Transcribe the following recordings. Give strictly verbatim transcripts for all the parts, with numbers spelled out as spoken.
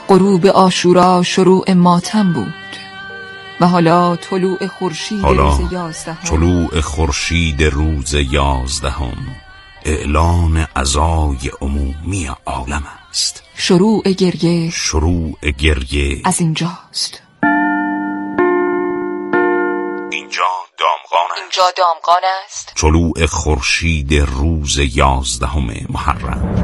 غروب عاشورا شروع ماتم بود و حالا طلوع خورشید روز یازدهم طلوع خورشید روز یازدهم اعلان عزای عمومی عالم است. شروع گریه شروع گریه از اینجاست. اینجا دامغان است. اینجا دامغان است. طلوع خورشید روز یازدهم محرم.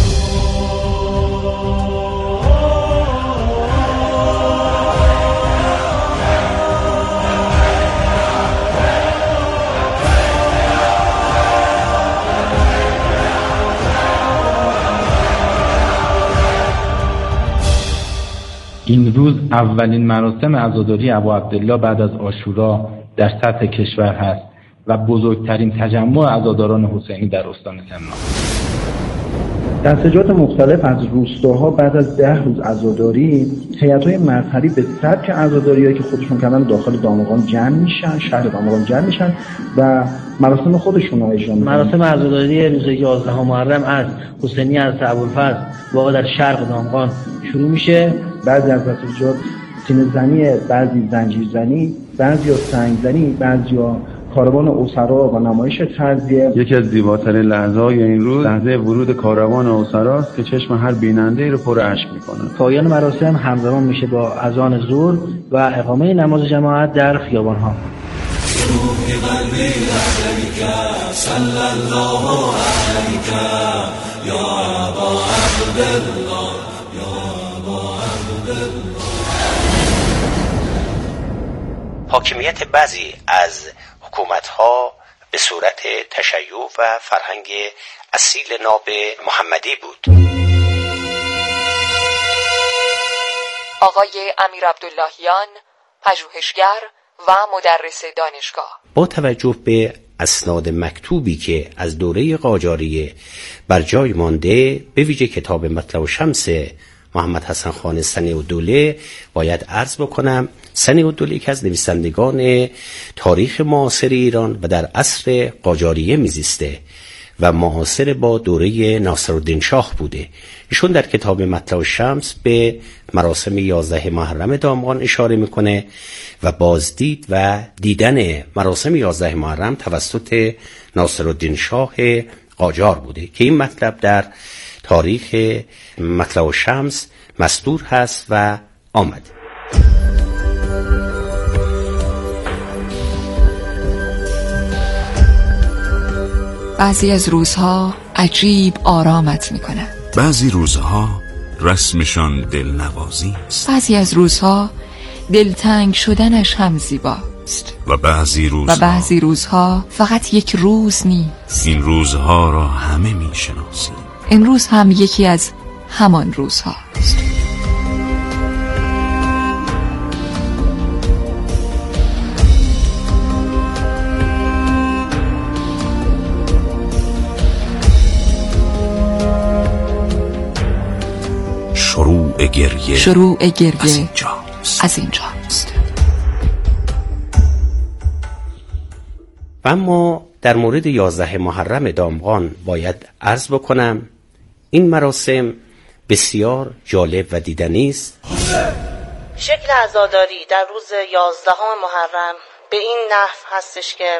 این روز اولین مراسم عزاداری ابا عبدالله بعد از عاشورا در سطح کشور هست و بزرگترین تجمع عزاداران حسینی در استان سمنان. دستجات مختلف از روستاها بعد از ده روز عزاداری هیئت‌های مذهبی به سبک عزاداری‌هایی که خودشون کردن داخل دامغان جمع میشن، شهر دامغان جمع میشن و مراسم خودشون رو اجرا میکنن. مراسم عزاداری روز یازدهم محرم از حسینی از ابوالفضل واقع در شرق دامغان شروع میشه. بعضی از دستجات سینه زنی، بعضی زنجیر زنی، بعضی ها سنگ زنی، بعضی ها کاروان اسرا و نمایش تعزیه. یکی از زیباترین لحظه‌های این روز لحظه ورود کاروان اسرا است که چشم هر بیننده‌ای رو پر اشک می‌کنه. پایان مراسم همزمان میشه با اذان ظهر و اقامه نماز جماعت در خیابان‌ها. حاکمیت بعضی از حکومت‌ها به صورت تشیع و فرهنگ اصیل ناب محمدی بود. آقای امیر عبداللهیان، پژوهشگر و مدرس دانشگاه، با توجه به اسناد مکتوبی که از دوره قاجاریه بر جای مانده، به ویژه کتاب مطلع الشمس محمد حسن خان صنیع‌الدوله، باید عرض بکنم صنیع‌الدوله که از نویسندگان تاریخ معاصر ایران و در عصر قاجاریه میزیسته و معاصر با دوره ناصرالدین شاه بوده. ایشون در کتاب مطلع الشمس به مراسم یازده محرم دامغان اشاره میکنه و بازدید و دیدن مراسم یازده محرم توسط ناصرالدین شاه قاجار بوده که این مطلب در تاریخ مطلع الشمس مستور هست و آمد. بعضی از روزها عجیب آرامت میکنن. بعضی روزها رسمشان دلنوازی است. بعضی از روزها دلتنگ شدنش هم زیباست. و بعضی روزها و بعضی روزها فقط یک روز نیست. این روزها را همه میشناسیم. این روز هم یکی از همان روزهاست. شروع گریه شروع گریه از اینجاست. از اینجاست. و اما در مورد یازده محرم دامغان باید عرض بکنم این مراسم بسیار جالب و دیدنی است. شکل عزاداری در روز یازدهم محرم به این نحو هستش که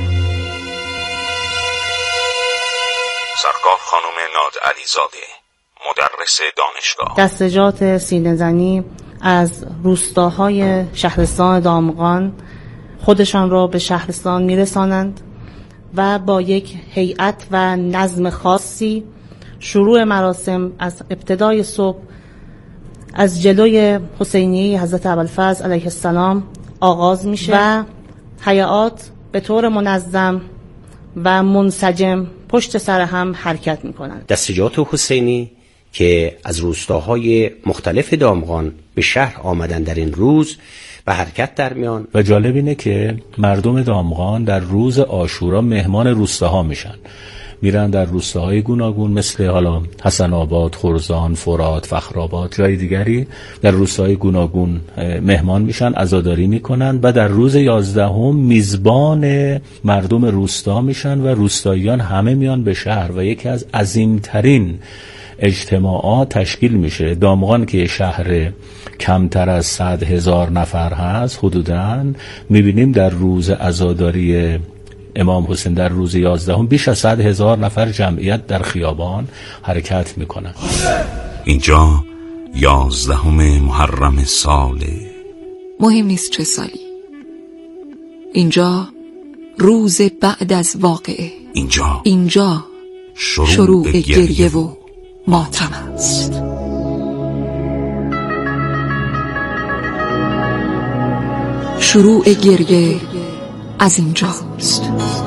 سرکار خانم ناد علیزاده، مدرس دانشگاه، دستجات سینه زنی از روستاهای شهرستان دامغان خودشان را به شهرستان میرسانند و با یک هیئت و نظم خاصی شروع مراسم از ابتدای صبح از جلوی حسینیه حضرت ابوالفضل علیه السلام آغاز میشه و هیئات به طور منظم و منسجم پشت سر هم حرکت میکنند. دستجات حسینی که از روستاهای مختلف دامغان به شهر آمدن در این روز به حرکت در میان. و جالب اینه که مردم دامغان در روز عاشورا مهمان روستاها میشن، میرن در روستاهای گوناگون مثل حالا حسن آباد، خرزان، فرات، فخرآباد، جای دیگری در روستاهای گوناگون مهمان میشن، عزاداری میکنن و در روز یازدهم میزبان مردم روستا میشن و روستاییان همه میان به شهر و یکی از عظیمترین اجتماعات تشکیل میشه. دامغان که شهر کمتر از صد هزار نفر هست حدوداً، میبینیم در روز عزاداری امام حسین در روز یازدهم بیش از صد هزار نفر جمعیت در خیابان حرکت میکنن. اینجا یازدهم محرم ساله، مهم نیست چه سالی. اینجا روز بعد از واقعه. اینجا اینجا شروع, شروع گریه, گریه و ماتم است. شروع گریه از اینجاست.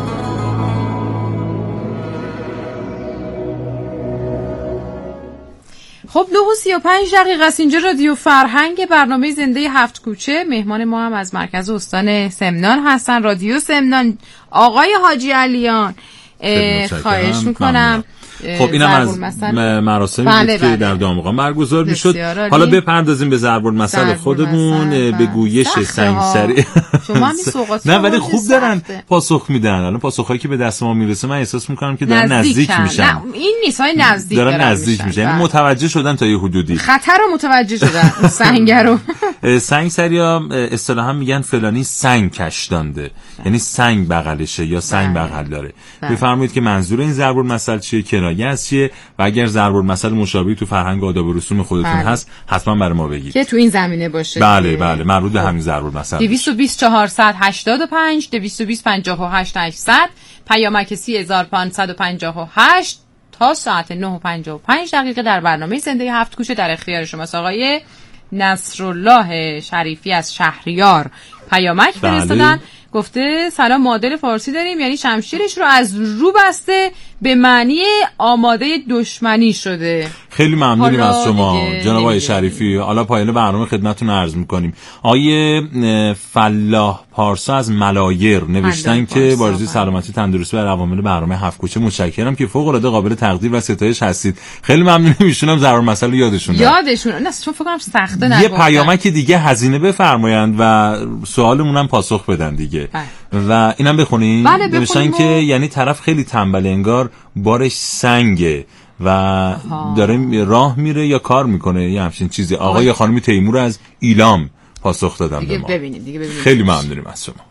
خب نه و سی و پنج دقیقه است. اینجا رادیو فرهنگ، برنامه زنده هفت کوچه. مهمان ما هم از مرکز استان سمنان هستن، رادیو سمنان، آقای حاجی علیان. خواهش میکنم. خب اینم از مراسمی بله بود که بله. در دامغان برگزار میشد. حالا بپردازیم به ضرب المثل خودمون، به گویش سنگسری. شما هم سوغاتی نه ولی خوب دارن پاسخ میدن. الان پاسخایی که به دست ما میرسه من احساس میکنم که دارن نزدیک, نزدیک میشن. نه این نیست، های نزدیک دارن نزدیک میشن، یعنی متوجه شدن تا یه حدودی. خطر رو متوجه شدن. سنگ رو سنگسریا اصطلاحا میگن فلانی سنگ کش دانده، یعنی سنگ بغلشه یا سنگ بغل داره. بفرمایید که منظور این ضرب المثل چیه، کنایه از چیه، و اگر ضرب المثل مشابهی تو فرهنگ آداب و رسوم خودتون بله. هست حتما برای ما بگید که تو این زمینه باشه. بله بله مربوط به همین ضرب المثل. دویست و بیست چهارصد هشتاد و پنج دویست و بیست پنجاه و هشت هشتصد، پیامک سی هزار و پانصد و پنجاه و هشت تا ساعت نه و پنجاه و پنج دقیقه در برنامه زنده هفت کوچه در اختیار شماست. آقای نصرالله شریفی از شهریار پیامک بله. فرستادن، گفته سلام، معادل فارسی داریم، یعنی شمشیرش رو از رو بسته به معنی آماده دشمنی شده. خیلی ممنونیم از شما جناب آقای شریفی. حالا پایان برنامه خدمتتون عرض می‌کنیم. آقای فلاح پارسا از ملایر نوشتن که با آرزوی سلامتی تندرستی و عوامل برنامه هفت کوچه متشکرم که فوق‌العاده قابل تقدیر و ستایش هستید. خیلی ممنونیم. ایشونم ضرب المثل یادشون یادشون نه چون فکر کنم سخته نگفتن. یه پیامک دیگه هزینه بفرمایند و سوالمون هم پاسخ بدن دیگه. و اینم بخونیم. بله نوشتن که یعنی طرف خیلی تنبل، انگار بارش سنگه و آها. داره راه میره یا کار میکنه یا همچین چیزی. آقای یا خانم تیمور از ایلام پاسخ دادن دیگه به ما. ببینید دیگه ببینید. خیلی ممنونیم از شما.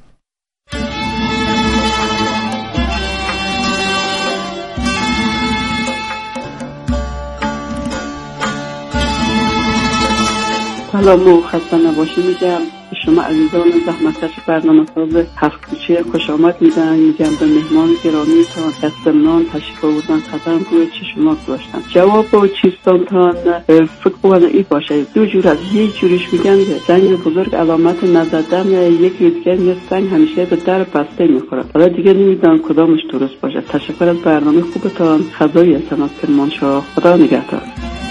سلام و خسته نباشی میگم شما عزیزان زحمتکش برنامه ساز هفت کوچه خوش آمد میگم میگم به مهمان گرامی تا از سمنان تشریف آوردن قدم روی چشما گذاشتن. جواب و چیستانتان فکر کنم این باشه، دو جور از یک جورش میگن سنگ بزرگ علامت نزدن، یکی دیگه میگه سنگ همیشه به در بسته میخوره. حالا دیگه نمیدونم کدامش درست باشه. تشکر از برنامه خوبتان. خدای اسمت کرمانشاه. خدا نگهدار.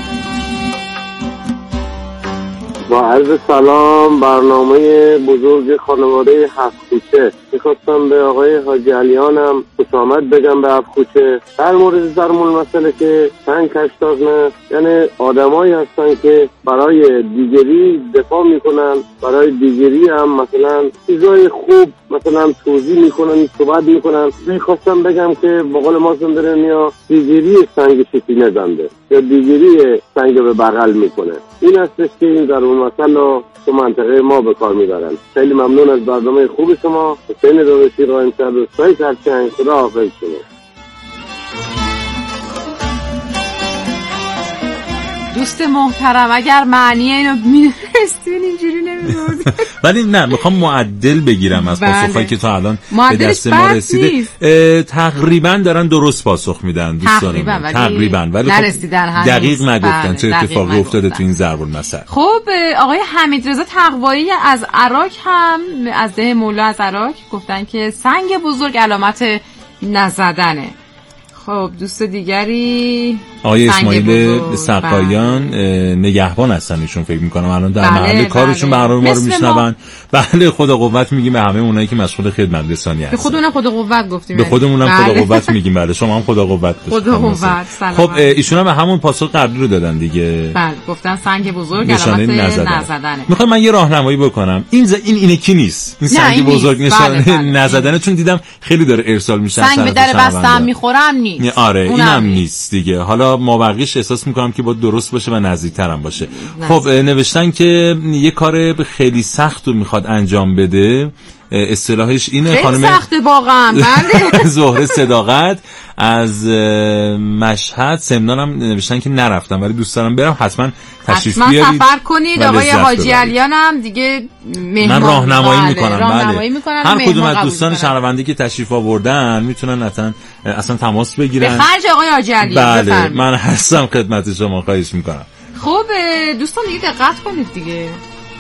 با عرض سلام، برنامه بزرگ خانواده هفت کوچه. میخواستم به آقای حاجی علیانم خوش آمد بگم به هفت کوچه در مورد ضرب المثل که سنگ کش دانده، یعنی آدمایی هستن که برای دیگری دفاع میکنن، برای دیگری هم مثلا چیزای خوب مثلا توضیح میکنن، صحبت میکنن. میخواستم بگم که به قول ما سندرنیا دیگری سنگ شکینه زنده یا دیگری سنگ به بغل میکنه. این هستش که این ضرب المثل رو تو منطقه ما به کار میبرن. خیلی ممنون از برنامه خوب شما. حسین داداشی قائم سر دوستای خرچنگ. خدا حافظ شما. دوست محترم اگر معنی اینو می‌دونستین اینجوری نمی‌گفتین. ولی نه میخوام معدل بگیرم از پاسخایی که تا الان به دست ما رسیده. تقریبا دارن درست پاسخ میدن دوستان ما. تقریبا ولی نرسیدن دقیق نگفتن چه اتفاقی افتاده تو این ضرب المثل. خب آقای حمیدرضا تقوایی از عراق هم از ده مولا از عراق گفتن که سنگ بزرگ علامت نزدنه. خب دوست دیگری آقای اسماعیل سقایان نگهبان هستن، ایشون فکر میکنم الان در بله، محل کارشون بله. برنامه ما رو میشنون. بله خدا قوت میگیم به همه اونایی که مسئول خدمت رسانی هستن. به خودمونم خدا قوت گفتیم، به خودمونم بله. خدا قوت میگیم. بله شما هم خدا قوت خدا قوت. سلام. خب ایشون هم به همون پاسخ قبلی رو دادن دیگه. بله گفتن سنگ بزرگ علامت نزدنه. میخوام من یه راهنمایی بکنم. این ز... این اینه کی نیست. این سنگ بزرگ نشانه نزدنه، چون دیدم خیلی داره ارسال میشه. سنگ به در بستم میخورم نیست. نیست. آره اینم نیست دیگه. حالا مابقیش احساس میکنم که با درست باشه و نزدیکترم باشه. نزدیک. خب نوشتن که یه کار خیلی سخت رو میخواد انجام بده، اصطلاحش اینه خیلی خانم سخته واقعا. بله زهره صداقت از مشهد. سمنان هم نوشتن که نرفتم ولی دوست دارم برم، حتما تشریف بیارید، حتما سفر کنید. آقای حاجی علیان هم دیگه من راهنمایی میکنم. بله هر کدوم از دوستان شهروندی که تشریف آوردن میتونن اصلا اصلا تماس بگیرن به خرج آقای حاجی علیان. بله من هستم خدمت شما، خواهش میکنم. خب دوستان دیگه دقت کنید دیگه.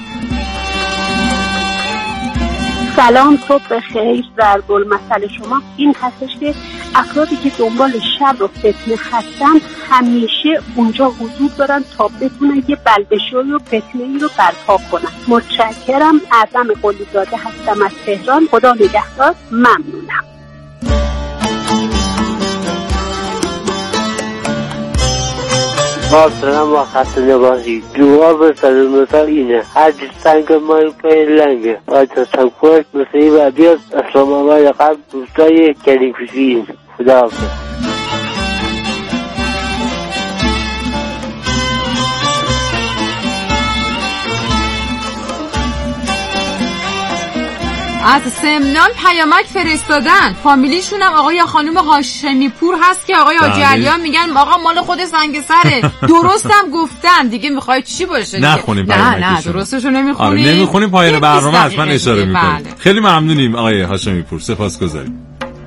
سلام، صبح بخیر. در گل مسئله شما این هستش که افرادی که دنبال شر و فتنه هستن همیشه اونجا حضور دارن تا بتونن یه بلبشوی و فتنه‌ای رو برپا کنن. متشکرم. اعظم قلیزاده هستم از تهران. خدا نگهدار. ممنونم. با سلام و خسته نباشید. جواب سلام مثال اینه هر سنگ مال پای لنگه و تصفیق مثلی و بیاد اسلام آباد قبل دوستای کلی کشید. خدا حافظ. از سمنان پیامک فرستادن، فامیلیشون هم آقای یا خانم هاشمی پور هست که آقای حاجی علیان میگن آقا مال خود سنگسره. درستم گفتن دیگه، میخواید چی باشه؟ نخونیم نه نه درستشو نمیخونیم. آره نمیخونیم، پایان برنامه حتما اشاره میکنیم. خیلی ممنونیم آقای هاشمی پور، سپاسگزاریم.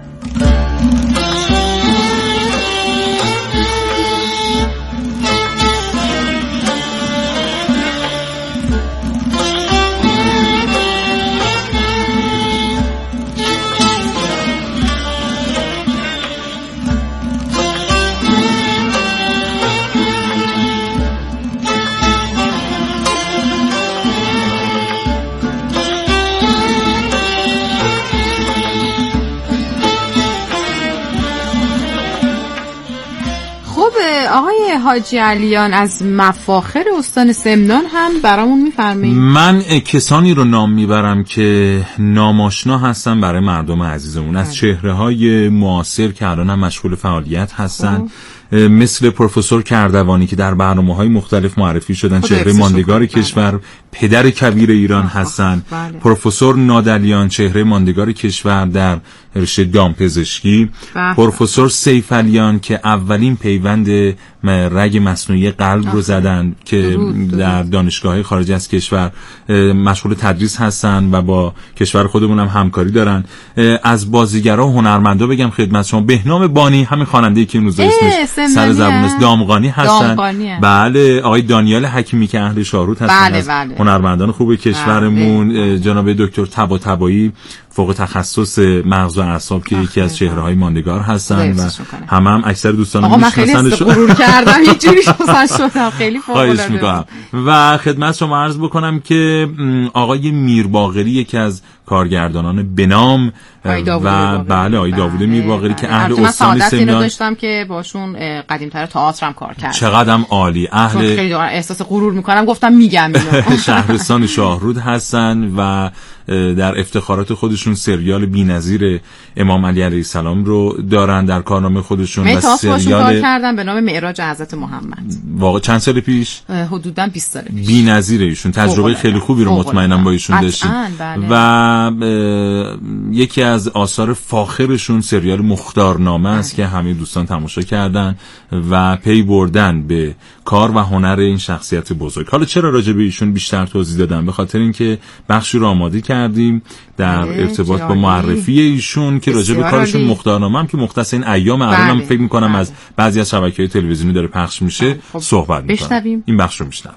آقای حاجی علیان از مفاخر استان سمنان هم برامون میفرمایید. من کسانی رو نام میبرم که ناماشنا هستن برای مردم عزیزمون، از چهره‌های معاصر که الان هم مشغول فعالیت هستن، مثل پروفسور کردوانی که در برنامه‌های مختلف معرفی شدن، چهره ماندگار کشور، پدر کبیر ایران هستن. بله. پروفسور نادلیان چهره ماندگار کشور در رشته دامپزشکی. پروفسور سیف علیان که اولین پیوند رگ مصنوعی قلب آخه. رو زدن که درود. در دانشگاه‌های خارج از کشور مشغول تدریس هستن و با کشور خودمون هم همکاری دارن. از بازیگرا و هنرمندا بگم خدمت شما بهنام بانی، همین خواننده‌ای که امروز اسمش سر زبون است، دامغانی هستن. بله آقای دانیال حکیمی که اهل شاهرود هستن. بله، از بله. هنرمندان خوب کشورمون. بله. جناب دکتر طباطبایی فوق تخصص مغز و اعصاب که یکی از چهره‌های ماندگار هستن و هم هم اکثر دوستان میشناسنشون. غرور کردم اینجوری شدم، خیلی فوق‌العاده. و خدمت شما عرض بکنم که آقای میرباقری یکی از کارگردانان بنام و بله آقای داوود میرباقری که اهل استان سمنان داشتم که باشون قدیم‌تر تئاتر هم کار کردم. چقدرم عالی. اهل خیلی احساس غرور میکنم گفتم میگم اینو. شهرستان شاهرود هستن و در افتخارات خودشون سریال بی‌نظیر امام علی علیه السلام رو دارن در کارنامه خودشون و سریال کار کردن به نام معراج حضرت محمد. واقعا چند سال پیش؟ حدوداً بیست سال پیش. بی‌نظیر ایشون تجربه خیلی خوبی رو مطمئنم با ایشون داشتیم. بله. و یکی از آثار فاخرشون سریال مختارنامه است که همه دوستان تماشا کردن و پی بردن به کار و هنر این شخصیت بزرگ. حالا چرا راجع به ایشون بیشتر توضیح دادم؟ به خاطر اینکه بخشی رو آماده کردیم در ارتباط با معرفی ایشون که راجع به کارشون مختارنامه هم که مختص این ایام الانم فکر می‌کنم از بعضی از شبکه‌های تلویزیونی داره پخش میشه صحبت می‌کنیم. این بخش رو میشنویم.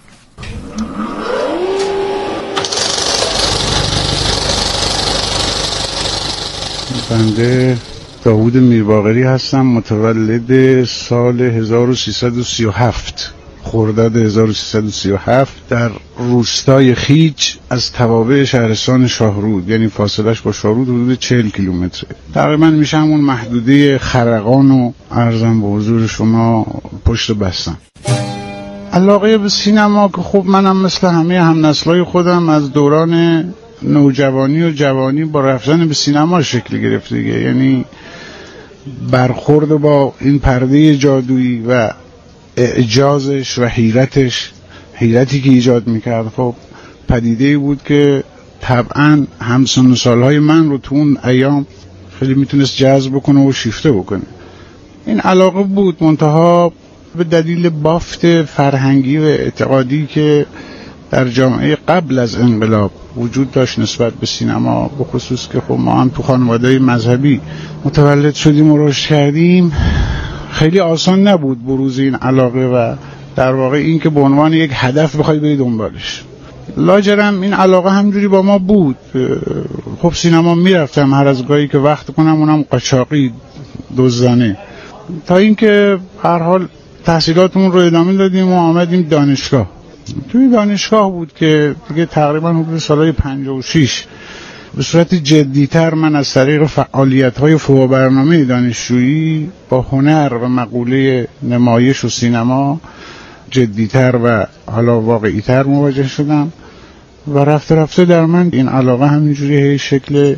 بنده داوود میرباقری هستم، متولد سال هزار و سیصد و سی و هفت خرداد هزار و سیصد و سی و هفت در روستای خیچ از توابع شهرستان شاهرود، یعنی فاصلش با شاهرود حدود چهل کیلومتره. تقریبا میشه همون محدوده خرقان و عرضم به حضور شما پشت بستم. علاقه به سینما که خب منم مثل همه همنسلای خودم از دوران نوجوانی و جوانی با رفتن به سینما شکل گرفت دیگه. یعنی برخورد با این پرده جادویی و اعجازش و حیرتش، حیرتی که ایجاد میکرد، خب پدیده‌ای بود که طبعا همسن و سالهای من رو تو اون ایام خیلی میتونست جذب بکنه و شیفته بکنه. این علاقه بود، منتها به دلیل بافت فرهنگی و اعتقادی که در جامعه قبل از انقلاب وجود داشت نسبت به سینما، به خصوص که خب ما هم تو خانواده مذهبی متولد شدیم و رشد کردیم، خیلی آسان نبود بروز این علاقه و در واقع این که به عنوان یک هدف بخوای بری دنبالش. لاجرم این علاقه همجوری با ما بود. خب سینما میرفتم هر از گاهی که وقت کنم، اونم قاچاقی دزدانه، تا اینکه هر حال تحصیلاتمون رو ادامه دادیم و آمدیم دانشگاه. توی دانشگاه بود که دیگه تقریبا حدود سالهای پنجاه و شش به صورت جدیتر من از طریق فعالیت‌های فوق برنامه دانشجویی با هنر و مقوله نمایش و سینما جدیتر و حالا واقعی‌تر مواجه شدم و رفته رفته در من این علاقه همینجوری شکل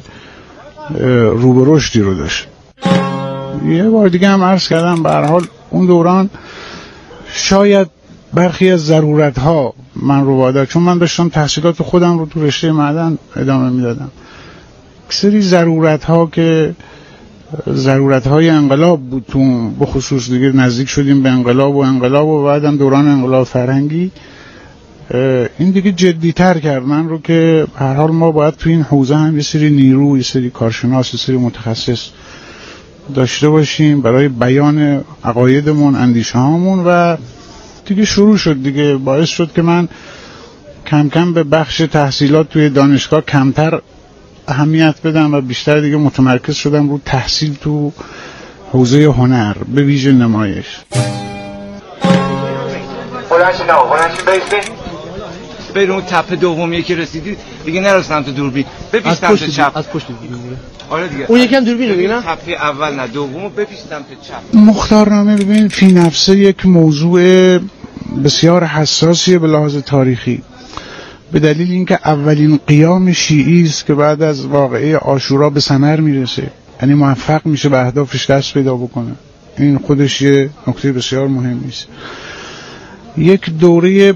رو به رشدی رو داشت. یه بار دیگه هم عرض کردم به هر حال اون دوران شاید برخی از ضرورت‌ها من رو وادار، چون من داشتم تحصیلات خودم رو تو رشته معدن ادامه میدادم، سری ضرورت‌ها که ضرورت‌های انقلاب بود، تو بخصوص دیگه نزدیک شدیم به انقلاب و انقلاب و بعدم دوران انقلاب فرهنگی، این دیگه جدی‌تر کرد من رو که هر حال ما باید تو این حوزه هم یه سری نیرو، یه سری کارشناس، یه سری متخصص داشته باشیم برای بیان عقایدمون، اندیشه‌هامون. و دیگه شروع شد دیگه، باعث شد که من کم کم به بخش تحصیلات توی دانشگاه کمتر اهمیت بدم و بیشتر دیگه متمرکز شدم رو تحصیل تو حوزه هنر، به ویژه نمایش. بلنشین آقا، بلنشین بیسته بریم اون تپه دومیه که رسیدید دیگه، نرسیدم تو دوربین، بپیش سمت چپ. از پشت دوربین. آره دیگه اون یکم دوربین رو ببینم. تپه اول نه دومو بپیش سمت چپ. مختارنامه ببین فی نفسه یک موضوع بسیار حساسیه به لحاظ تاریخی، به دلیل اینکه اولین قیام شیعی است که بعد از واقعه عاشورا به ثمر میرسه، یعنی موفق میشه به اهدافش دست پیدا بکنه. این خودش یه نکته بسیار مهمی است. یک دوره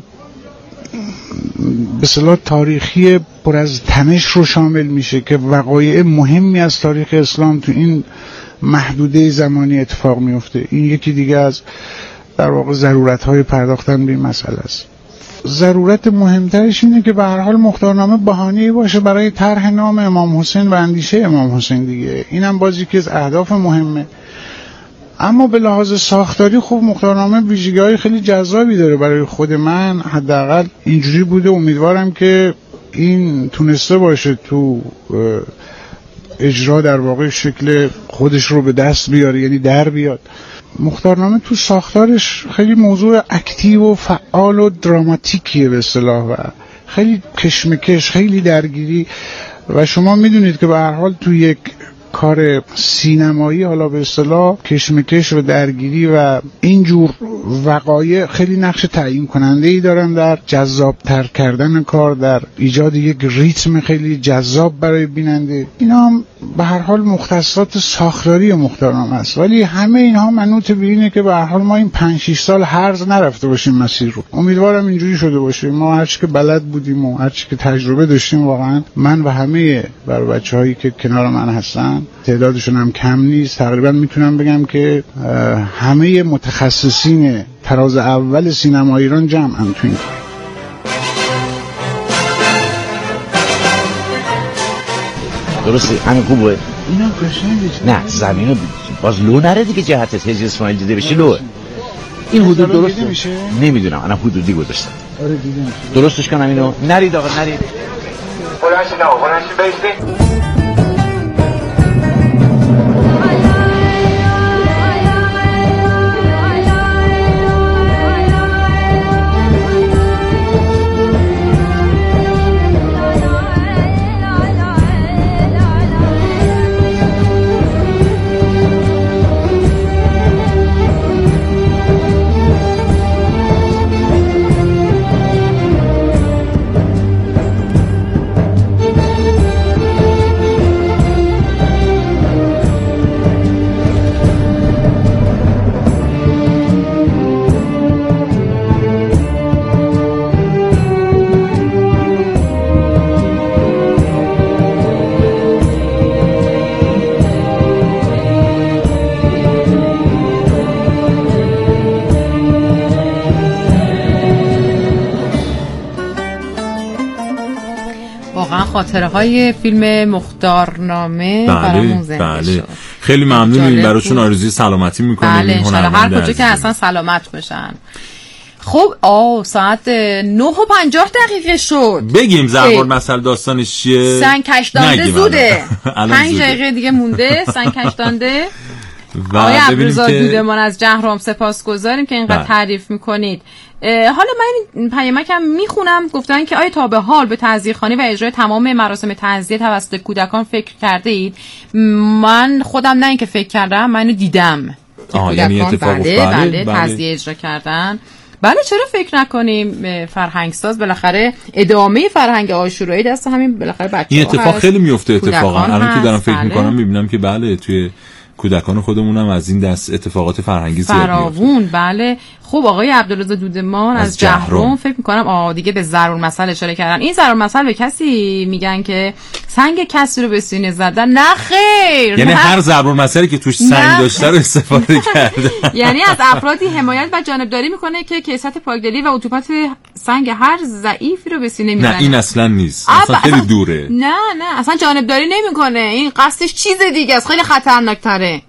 به اصطلاح تاریخی پر از تنش رو شامل میشه که وقایع مهمی از تاریخ اسلام تو این محدوده زمانی اتفاق میفته. این یکی دیگه از در واقع ضرورت‌های پرداختن به این مسئله است. ضرورت مهمترش اینه که به هر حال مختارنامه بهانه‌ای باشه برای طرح نام امام حسین و اندیشه امام حسین دیگه. اینم بازی که از اهداف مهمه. اما به لحاظ ساختاری خوب مختارنامه ویژگی‌های خیلی جذابی داره. برای خود من حداقل اینجوری بوده، امیدوارم که این تونسته باشه تو اجرا در واقع شکل خودش رو به دست بیاره، یعنی در بیاد. مختارنامه تو ساختارش خیلی موضوع اکتیو و فعال و دراماتیکیه به اصطلاح و خیلی کشمکش، خیلی درگیری. و شما میدونید که به هر حال تو یک کار سینمایی حالا به اصطلاح کشمکش و درگیری و اینجور وقایع خیلی نقش تعیین کننده ای دارن در جذابتر کردن کار، در ایجاد یک ریتم خیلی جذاب برای بیننده. اینا هم به هر حال مختصات ساختاری مختارنامه است، ولی همه اینها منوط به اینه که به هر حال ما این پنج شش سال هرز نرفته باشیم مسیر رو. امیدوارم اینجوری شده باشه. ما هر چی که بلد بودیم و هر چی که تجربه داشتیم، واقعا من و همه بر بچه‌هایی که کنار من هستن، تعدادشون هم کم نیست، تقریبا میتونم بگم که همه متخصصین تراز اول سینما ایران جمعن تو این کار. درسته، همین خوبه. اینم قشنگه. نه زمینو باز لو نره دیگه، جهت حجز اسماعیل دیده بشه لو. این حدود درسته میشه؟ نمیدونم، انا حدودی گذاشتم. آره دیدم. درستش کنم اینو. نرید آقا نرید. بلنشین آقا، بلنشین بیسته. خاطره های فیلم مختارنامه برامون زنده بله. شد. خیلی ممنونیم، براشون آرزوی سلامتی میکنیم. بله انشالله هر کجا که اصلا سلامت بشن. خب آه ساعت نه و پنجاه دقیقه شد. بگیم ضرب المثل داستانش چیه؟ سنگ کشدانده زوده. پنج دقیقه دیگه مونده. سنگ کشدانده. آقای عبدالرضا دودمان از جهرم سپاسگزاریم که اینقدر تعریف میکنید. حالا من این پیامکم میخونم. گفتن که آیا تا به حال به تعزیه‌خوانی و اجرای تمام مراسم تعزیه توسط کودکان فکر کرده اید؟ من خودم نه اینکه فکر کردم، منو دیدم. آه یعنی اتفاق بله بله, بله تعزیه اجرا کردن. بله چرا فکر نکنیم؟ فرهنگساز بالاخره ادامه فرهنگ عاشورایی دست همین بالاخره بچه‌ها. این اتفاق خیلی میفته اتفاقا. الان که دارم فکر بله. میکنم میبینم که بله توی کودکان خودمونم از این دست اتفاقات فرهنگی زیاد میفته. فراوون بله. خب آقای عبدالرضا دودمان از, از جهرم فکر میکنم آ دیگه به ضرب المثل اشاره کردن. این ضرب المثل به کسی میگن که سنگ کسی رو به سینه زدن؟ نه خیر. یعنی هر ضرب المثلی که توش سنگ داشته رو استفاده کرده. یعنی از افرادی حمایت و جانبداری میکنه که کیسات پاکدلی و عطوفت سنگ هر ضعیفی رو به سینه میزنه. نه این اصلا نیست. اصلا خیلی اصلا دوره. نه نه اصلا جانبداری نمیکنه. این قصدش چیز دیگه است. خیلی خطرناک‌تره.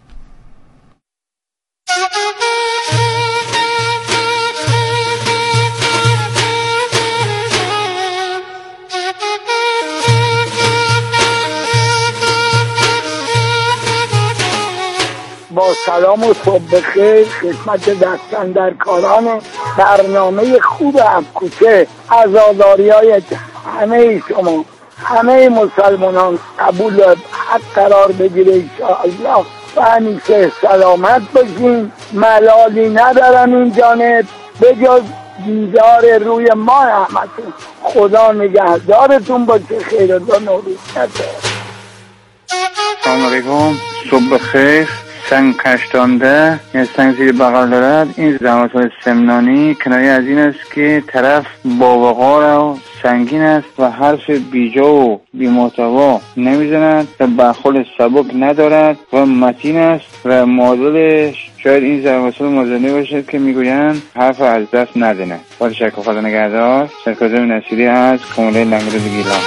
با سلام و صبح بخیر خدمت دستاندرکاران برنامه خوب افکوچه، عزاداری‌های همه شما، همه مسلمانان قبول حق قرار بگیره انشاءالله و همیشه سلامت باشین. ملالی ندارم این جانب به جز دیدار روی ما همتون. خدا نگهدارتون باشه. خیر و نوروز نده. سلام علیکم، صبح بخیر. سنگ کشدانده یعنی سنگ زیر بغل دارد. این زحمت‌های سمنانی کنایه از این است که طرف باوقار و سنگین است و حرف بیجا و بی‌محتوا نمیزند و برخورد سبک ندارد و متین است و معادل شاید این ضرب مازنی باشد که میگویند حرف از دست نزنه. با تشکر، خدا نگهدار. سرکازم نصیری از کماله لنگرود گیلان.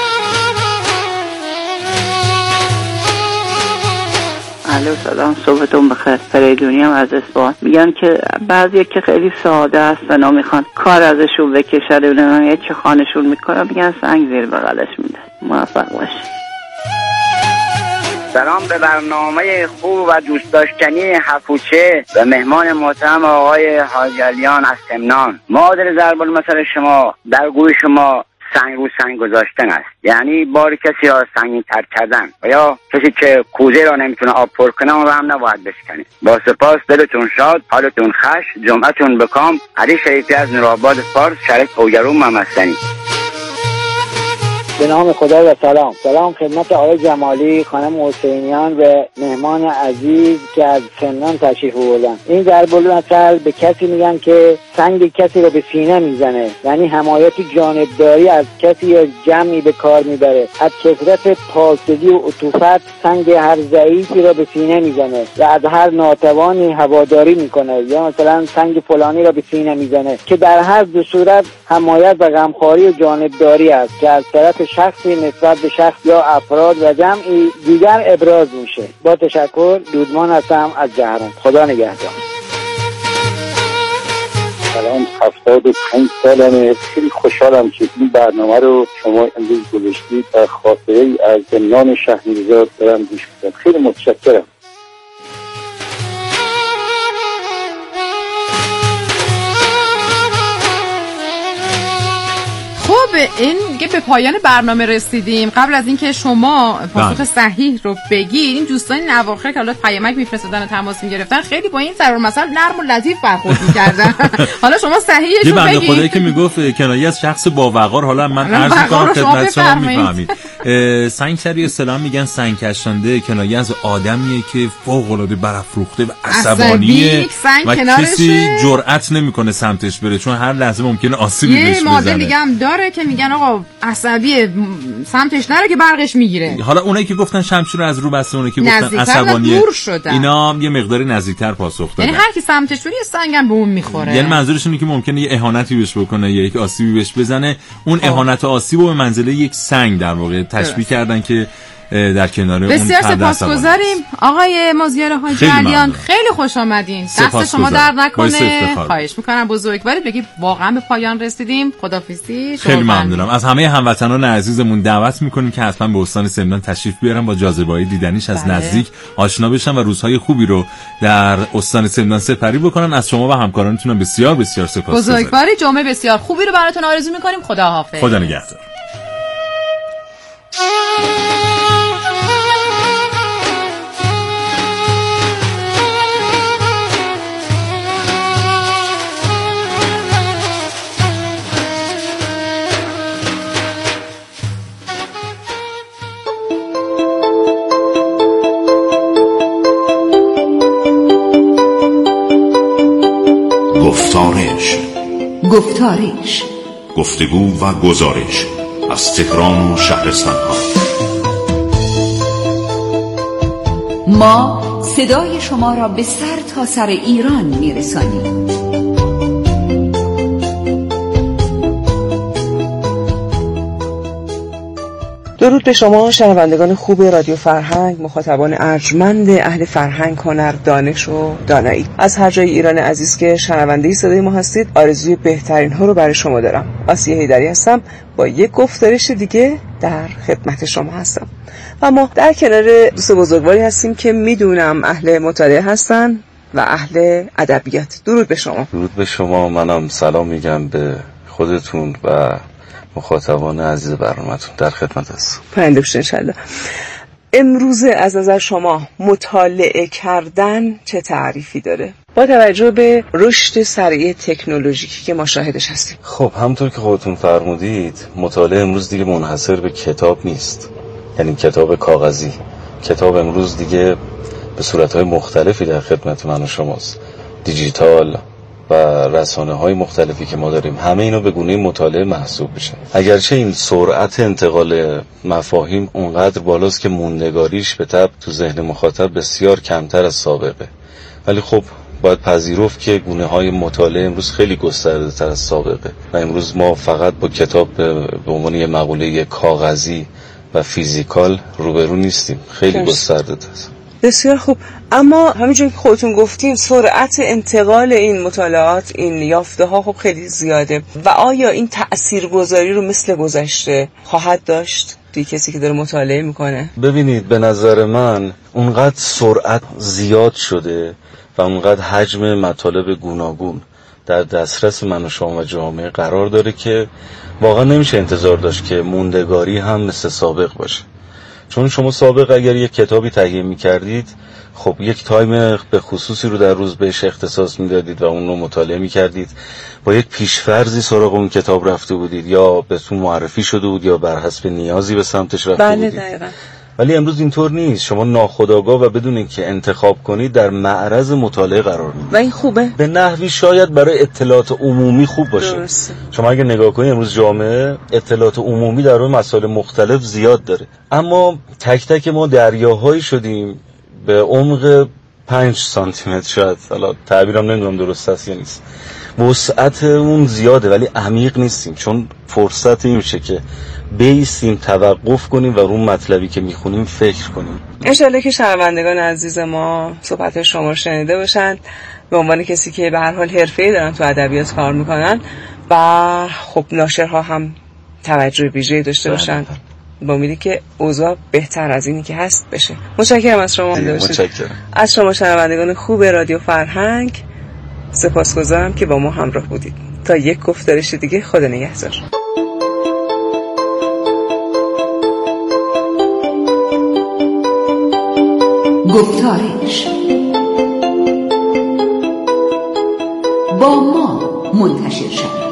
الو سلام، صبحتون بخیر. فریدونی هم از اصفهان. میگن که بعضی که خیلی ساده هستن و میخوان کار ازشون بکشه و یه چه خانشون میکنن میگن سنگ زیر بغلش میده. موفق باشی. سلام به برنامه خوب و دوست داشتنی هفوچه و مهمان محترم آقای حاجی علیان از سمنان. معادل ضرب المثل شما در گوی شما سنگ رو سنگ گذاشتن است، یعنی بار کسی را سنگین تر کردن و یا کسی که کوزه را نمیتونه آب پر کنه اون را هم نباید بشکنید. با سپاس، دلتون شاد، حالتون خوش، جمعتون بکام. علی شریفی از نورآباد فارس، شریک اوگرون ممستنی. به نام خدا و سلام. سلام خدمت آقای جمالی، خانم حسینیان و مهمان عزیز که از سمنان تشریف آوردن. این ضرب المثل به کسی میگن که سنگ کسی رو به سینه میزنه، یعنی حمایت جانبداری از کسی یا جمعی به کار میبره. از کثرت پاکدلی و عطوفت سنگ هر ضعیفی رو به سینه میزنه و از هر ناتوانی هواداری میکنه، یا مثلا سنگ فلانی رو به سینه میزنه، که در هر دو صورت حمایت و غمخواری و جانبداری است که از طرف شخصی نسبت به شخص یا افراد و جمعی دیگر ابراز میشه. با تشکر، دودمان هستم از جهرم. خدا نگهدار. سلام، هفتاد و پنج سالمه. خیلی خوشحالم که این برنامه رو شما امروز گذاشتید. در خاطره ای از زندان شهرمیرزا دارم گوش میدم. خیلی متشکرم. خب این دیگه به پایان برنامه رسیدیم. قبل از اینکه شما پاسخ صحیح رو بگید، این دوستان این اواخر که حالا پیامک میفرستادن و تماس میگرفتن خیلی با این ضرب المثل نرم و لطیف برخورد میکردن. حالا شما صحیحش رو بگید. یه بنده خدایی که میگفت کنایه از شخص باوقار، حالا من عرض می‌کنم خدمت شما میفهمید. سنگ سری اصطلاحاً میگن سنگ کشانده کنایه از آدمیه که فوق العاده برافروخته و عصبانیه و کسی جرئت نمیکنه سمتش بره، چون هر لحظه ممکنه آسیبی بهش بزنه. یه مدل دیگه هم داره که میگن آقا عصبی سمتش نره که برقش میگیره. حالا اونایی که گفتن شمشیر از رو بسته، اونایی که گفتن عصبانیه، اینا یه مقداری نزدیکتر پاسخ دادن. یعنی هر کی سمتش بره سنگم به اون میخوره. یعنی منظورش اینه که ممکنه یه اهانتی بهش بکنه یا یک آسیبی بهش بزنه. اون اهانت و آسیب رو به منزله یک سنگ در واقع تشبیه کردن که در کنار اون. بسیار سپاسگزاریم آقای مازیار حاجی علیان، خیلی خوش آمدین. دست شما درد نکنه. خواهش میکنم بزرگوارید. بگید واقعا به پایان رسیدیم. خدافظی. خیلی ممنونم. از همه هموطنان عزیزمون دعوت میکنیم که حتما به استان سمنان تشریف بیارن، با جاذبه‌های دیدنیش از بله. نزدیک آشنا بشن و روزهای خوبی رو در استان سمنان سپری بکنن. از شما و همکارانتون بسیار بسیار سپاسگزاریم. بزرگواری. جمعه بسیار خوبی رو براتون آرزو میکنیم. خداحافظ. خدا نگهدار. گفتارش گفتارش گفتگو و گزارش از تهران و شهرستان ها. ما صدای شما را به سر تا سر ایران میرسانیم. درود به شما شنوندگان خوب رادیو فرهنگ، مخاطبان ارجمند اهل فرهنگ، هنر، دانش و دانایی از هر جای ایران عزیز که شنونده صدای ما هستید. آرزوی بهترین ها رو برای شما دارم. آسیه حیدری هستم، با یک گفتارش دیگه در خدمت شما هستم و ما در کنار دوست بزرگواری هستیم که میدونم اهل مطالعه هستن و اهل ادبیات. درود به شما. درود به شما. منم سلام میگم به خودتون و مخاطبان عزیز برنامه‌تون. در خدمت هستم. پرنده بشه انشالله. امروز از نظر شما مطالعه کردن چه تعریفی داره با توجه به رشد سریع تکنولوژیکی که ما شاهدش هستیم؟ خب همونطور که خودتون فرمودید، مطالعه امروز دیگه منحصر به کتاب نیست، یعنی کتاب کاغذی. کتاب امروز دیگه به صورت‌های مختلفی در خدمت من و شماست. دیجیتال و رسانه‌های مختلفی که ما داریم، همه اینا به گونه مطالعه محسوب میشن. اگرچه این سرعت انتقال مفاهیم اونقدر بالاست که موندگاریش به طب تو ذهن مخاطب بسیار کمتر از سابقه، ولی خب باید پذیرفت که گونه‌های مطالعه امروز خیلی گسترده‌تر از سابقه و امروز ما فقط با کتاب به عنوان یه مقوله کاغذی و فیزیکال روبرو نیستیم، خیلی گسترده‌تر است. بسیار خوب. اما همینجور که خودتون گفتین سرعت انتقال این مطالعات، این یافته ها خب خیلی زیاده و آیا این تأثیرگذاری رو مثل گذشته خواهد داشت توی کسی که داره مطالعه میکنه؟ ببینید، به نظر من اونقدر سرعت زیاد شده و اونقدر حجم مطالب گوناگون در دسترس من و شما و جامعه قرار داره که واقعا نمیشه انتظار داشت که موندگاری هم مثل سابق باشه. چون شما سابق اگر یک کتابی تهیه می‌کردید، خب یک تایم به خصوصی رو در روز بهش اختصاص می‌دادید و اون رو مطالعه می‌کردید، با یک پیش‌فرضی سراغ اون کتاب رفته بودید، یا بهتون معرفی شده بود یا بر حسب نیازی به سمتش رفته بله بودید. دقیقاً. ولی امروز اینطور نیست. شما ناخودآگاه و بدون اینکه انتخاب کنید در معرض مطالعه قرار می‌گیرید و این خوبه. به نحوی شاید برای اطلاعات عمومی خوب باشه. درسته. شما اگه نگاه کنید امروز جامعه اطلاعات عمومی در روی مسائل مختلف زیاد داره، اما تک تک ما دریاهایی شدیم به عمق پنج سانتی متر، شاید حالا تعبیرم نمیدونم درست است یا نیست، وسعت اون زیاده ولی عمیق نیستیم، چون فرصت این میشه که بیستیم، توقف کنیم و رو مطلبی که میخونیم فکر کنیم. انشالله که شنوندگان عزیز ما صحبت شما رو شنیده باشند به عنوان کسی که به هر حال حرفه‌ای دارن تو ادبیات کار میکنن و خب ناشرها هم توجه ویژه‌ای داشته باشن، با امیدی که اوضاع بهتر از اینی که هست بشه. متشکرم از شما. متشکرم از شما شنوندگان خوب رادیو فرهنگ. سپاسگزارم که با ما همراه بودید. تا یک گفتارش دیگه، خدا نگهدار. گفتارش با ما منتشر شد.